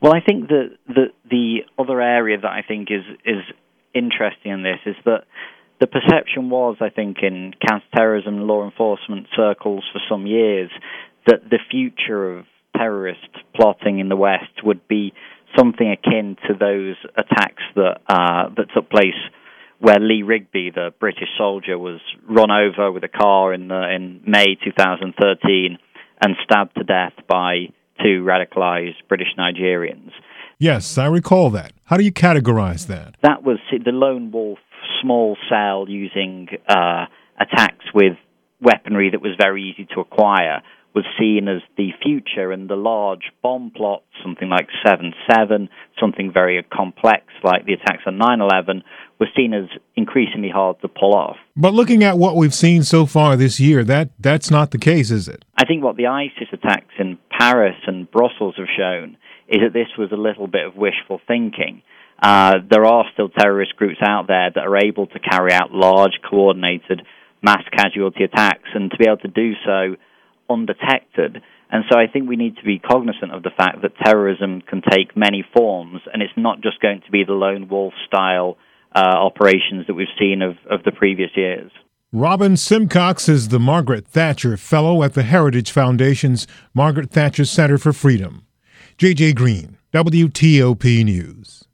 Well, I think that the other area that I think is interesting in this is that the perception was, I think, in counterterrorism law enforcement circles for some years, that the future of terrorist plotting in the West would be something akin to those attacks that took place where Lee Rigby, the British soldier, was run over with a car in May 2013 and stabbed to death by two radicalized British Nigerians. Yes, I recall that. How do you categorize that? That was the lone wolf, small cell using attacks with weaponry that was very easy to acquire, was seen as the future, and the large bomb plots, something like 7/7, something very complex like the attacks on 9/11, was seen as increasingly hard to pull off. But looking at what we've seen so far this year, that's not the case, is it? I think what the ISIS attacks in Paris and Brussels have shown is that this was a little bit of wishful thinking. There are still terrorist groups out there that are able to carry out large, coordinated, mass casualty attacks, and to be able to do so undetected. And so I think we need to be cognizant of the fact that terrorism can take many forms, and it's not just going to be the lone wolf-style operations that we've seen of the previous years. Robin Simcox is the Margaret Thatcher Fellow at the Heritage Foundation's Margaret Thatcher Center for Freedom. J.J. Green, WTOP News.